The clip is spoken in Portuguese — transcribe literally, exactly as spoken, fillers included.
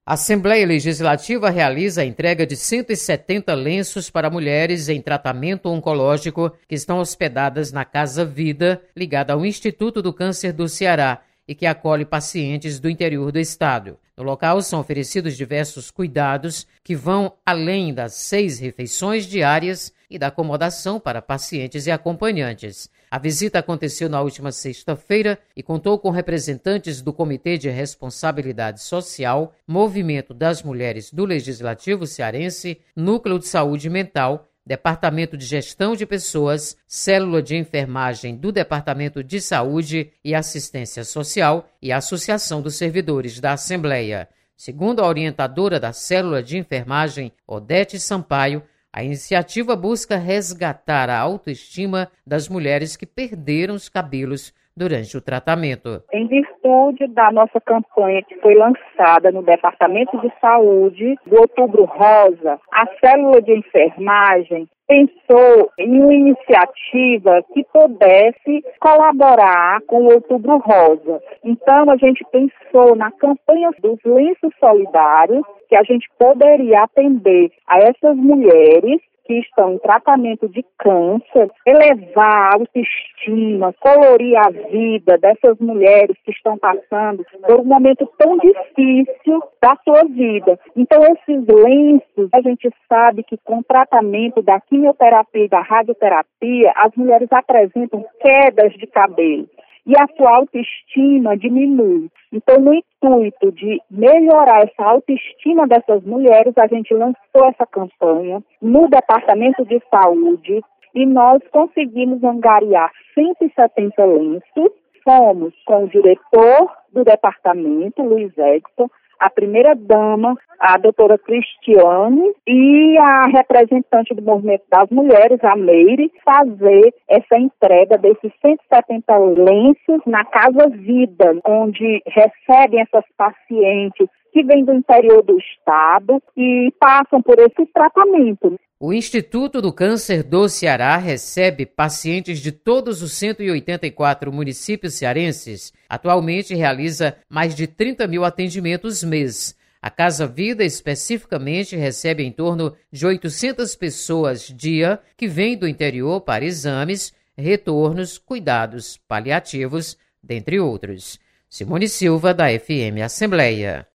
A Assembleia Legislativa realiza a entrega de cento e setenta lenços para mulheres em tratamento oncológico que estão hospedadas na Casa Vida, ligada ao Instituto do Câncer do Ceará, e que acolhe pacientes do interior do estado. No local são oferecidos diversos cuidados que vão além das seis refeições diárias e da acomodação para pacientes e acompanhantes. A visita aconteceu na última sexta-feira e contou com representantes do Comitê de Responsabilidade Social, Movimento das Mulheres do Legislativo Cearense, Núcleo de Saúde Mental, Departamento de Gestão de Pessoas, Célula de Enfermagem do Departamento de Saúde e Assistência Social e Associação dos Servidores da Assembleia. Segundo a orientadora da Célula de Enfermagem, Odete Sampaio, a iniciativa busca resgatar a autoestima das mulheres que perderam os cabelos durante o tratamento. Em virtude da nossa campanha que foi lançada no Departamento de Saúde, do Outubro Rosa, a Célula de Enfermagem pensou em uma iniciativa que pudesse colaborar com o Outubro Rosa. Então, a gente pensou na campanha dos lenços solidários, que a gente poderia atender a essas mulheres que estão em tratamento de câncer, elevar a autoestima, colorir a vida dessas mulheres que estão passando por um momento tão difícil da sua vida. Então, esses lenços, a gente sabe que com o tratamento da quimioterapia e da radioterapia, as mulheres apresentam quedas de cabelo e a sua autoestima diminui. Então, no intuito de melhorar essa autoestima dessas mulheres, a gente lançou essa campanha no Departamento de Saúde e nós conseguimos angariar cento e setenta lenços. Fomos com o diretor do departamento, Luiz Edson, a primeira-dama, a doutora Cristiane, e a representante do Movimento das Mulheres, a Meire, fazer essa entrega desses cento e setenta lenços na Casa Vida, onde recebem essas pacientes que vêm do interior do estado e passam por esse tratamento. O Instituto do Câncer do Ceará recebe pacientes de todos os cento e oitenta e quatro municípios cearenses. Atualmente realiza mais de trinta mil atendimentos mês. A Casa Vida, especificamente, recebe em torno de oitocentas pessoas dia que vêm do interior para exames, retornos, cuidados paliativos, dentre outros. Simone Silva, da F M Assembleia.